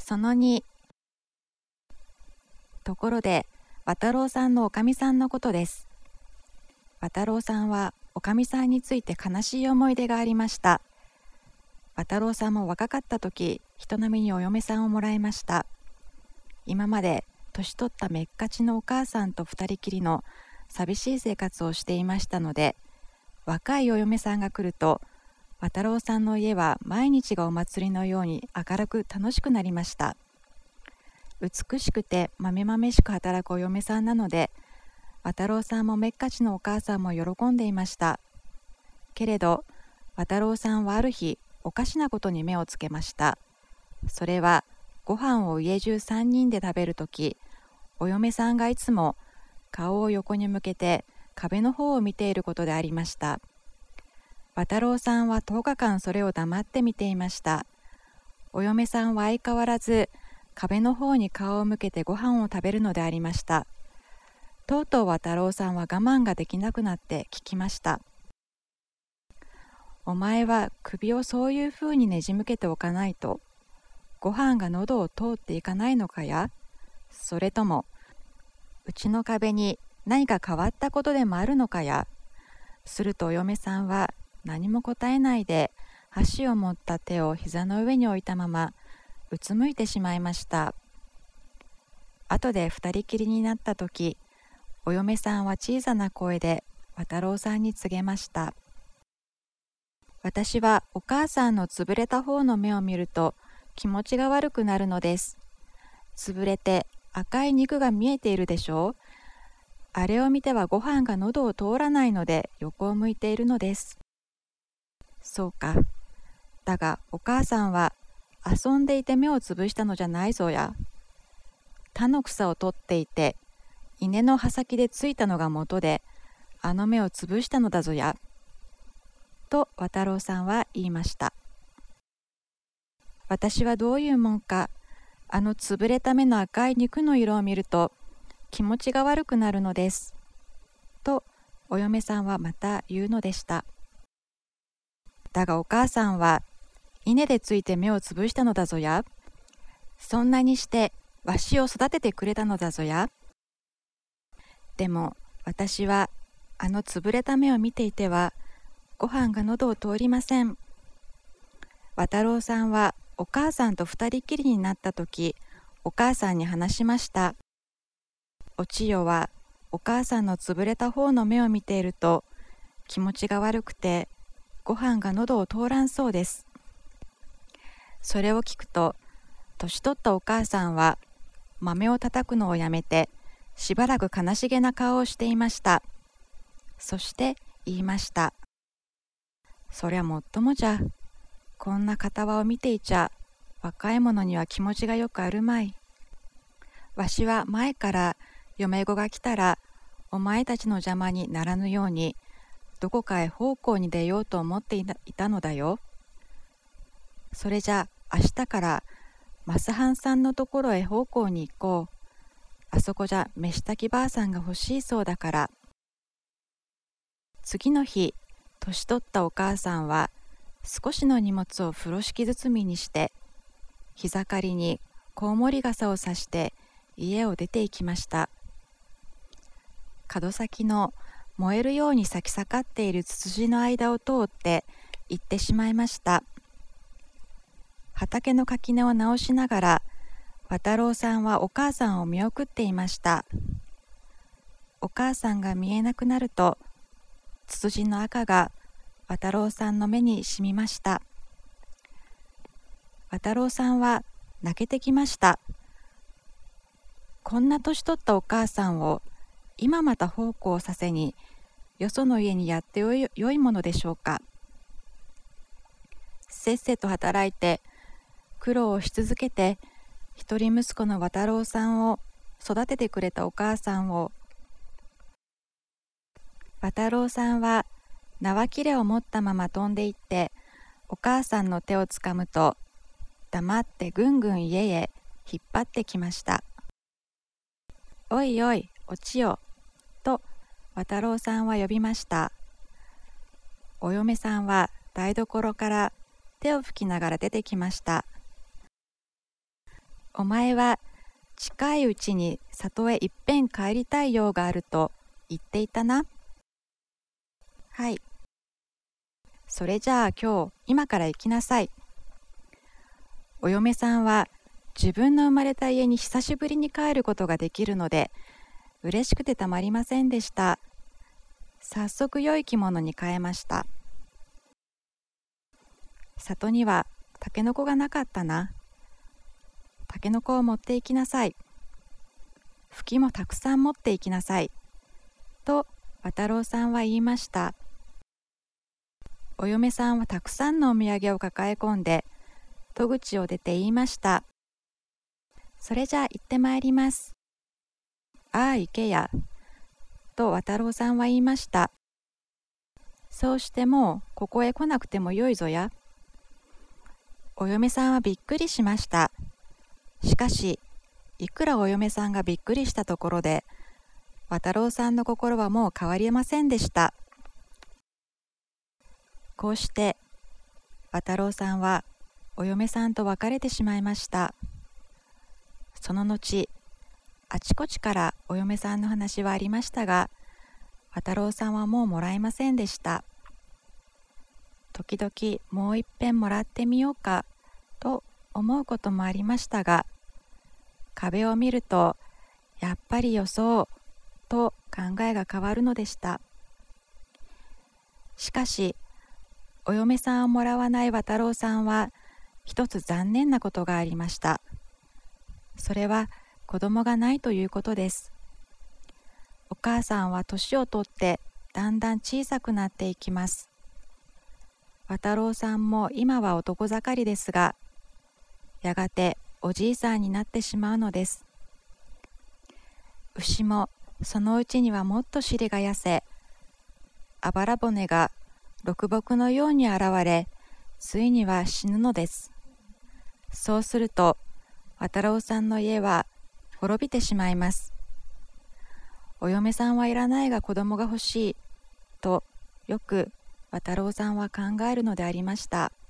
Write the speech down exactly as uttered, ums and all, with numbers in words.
そのに、ところで、渡郎さんのおかみさんのことです。渡郎さんはおかみさんについて悲しい思い出がありました。渡郎さんも若かった時、人並みにお嫁さんをもらいました。今まで年取っためっかちのお母さんと二人きりの寂しい生活をしていましたので、若いお嫁さんが来ると、渡郎さんの家は毎日がお祭りのように明るく楽しくなりました。美しくてまめまめしく働くお嫁さんなので、渡郎さんもめっかちのお母さんも喜んでいました。けれど、渡郎さんはある日、おかしなことに目をつけました。それは、ご飯を家中三人で食べるとき、お嫁さんがいつも顔を横に向けて壁の方を見ていることでありました。渡郎さんはとおかかんそれを黙って見ていました。お嫁さんは相変わらず壁の方に顔を向けてご飯を食べるのでありました。とうとう渡郎さんは我慢ができなくなって聞きました。お前は首をそういうふうにねじ向けておかないと、ご飯が喉を通っていかないのかや、それとも、うちの壁に何か変わったことでもあるのかや。するとお嫁さんは何も答えないで、箸を持った手を膝の上に置いたまま、うつむいてしまいました。後で二人きりになったとき、お嫁さんは小さな声で渡郎さんに告げました。私はお母さんのつぶれた方の目を見ると気持ちが悪くなるのです。つぶれて赤い肉が見えているでしょう。あれを見てはご飯が喉を通らないので横を向いているのです。そうか。だがお母さんは遊んでいて目をつぶしたのじゃないぞや。田の草を取っていて稲の葉先でついたのが元であの目をつぶしたのだぞや。と渡郎さんは言いました。私はどういうもんか、あのつぶれた目の赤い肉の色を見ると気持ちが悪くなるのです。とお嫁さんはまた言うのでした。だがお母さんは稲でついて目をつぶしたのだぞや。そんなにしてわしを育ててくれたのだぞや。でも私はあのつぶれた目を見ていてはご飯が喉を通りません。渡郎さんはお母さんと二人きりになったとき、お母さんに話しました。お千代はお母さんのつぶれた方の目を見ていると気持ちが悪くてご飯が喉を通らんそうです。それを聞くと、年取ったお母さんは豆を叩くのをやめてしばらく悲しげな顔をしていました。そして言いました。そりゃもっともじゃ。こんな片輪を見ていちゃ、若い者には気持ちがよくあるまい。わしは前から嫁子が来たら、お前たちの邪魔にならぬように、どこかへ奉公に出ようと思っていた、いたのだよ。それじゃ明日から増半さんのところへ奉公に行こう。あそこじゃ飯炊きばあさんが欲しいそうだから。次の日、年取ったお母さんは少しの荷物を風呂敷包みにして膝刈りにコウモリ傘をさして家を出て行きました。門先の燃えるように咲き盛っているツツジの間を通って行ってしまいました。畑の垣根を直しながら渡郎さんはお母さんを見送っていました。お母さんが見えなくなるとツツジの赤が渡郎さんの目にしみました。渡郎さんは泣けてきました。こんな年取ったお母さんを今また奉公させによその家にやってよい、よいものでしょうか。せっせと働いて苦労をし続けて一人息子の渡郎さんを育ててくれたお母さんを、渡郎さんは縄切れを持ったまま飛んでいってお母さんの手をつかむと黙ってぐんぐん家へ引っ張ってきました。おいおいお千代と渡郎さんは呼びました。お嫁さんは台所から手を拭きながら出てきました。 お前は近いうちに里へいっぺん帰りたい用があると言っていたな。はい。それじゃあ今日、今から行きなさい。お嫁さんは自分の生まれた家に久しぶりに帰ることができるので、嬉しくてたまりませんでした。早速良い着物に変えました。里にはタケノコがなかったな。タケノコを持って行きなさい。フキもたくさん持って行きなさい。と渡郎さんは言いました。お嫁さんはたくさんのお土産を抱え込んで、戸口を出て言いました。それじゃあ行ってまいります。ああ、行けや。と渡郎さんは言いました。そうしてもうここへ来なくてもよいぞや。お嫁さんはびっくりしました。しかし、いくらお嫁さんがびっくりしたところで、渡郎さんの心はもう変わりませんでした。こうして、渡郎さんはお嫁さんと別れてしまいました。その後、あちこちからお嫁さんの話はありましたが、渡郎さんはもうもらえませんでした。時々もういっぺんもらってみようかと思うこともありましたが、壁を見るとやっぱりよそうと考えが変わるのでした。しかし、お嫁さんをもらわない渡郎さんは一つ残念なことがありました。それは子供がないということです。お母さんは年をとってだんだん小さくなっていきます。渡郎さんも今は男盛りですが、やがておじいさんになってしまうのです。牛もそのうちにはもっと尻が痩せ、あばら骨が六木のように現れ、ついには死ぬのです。そうすると、渡郎さんの家は滅びてしまいます。お嫁さんはいらないが子供が欲しいとよく渡郎さんは考えるのでありました。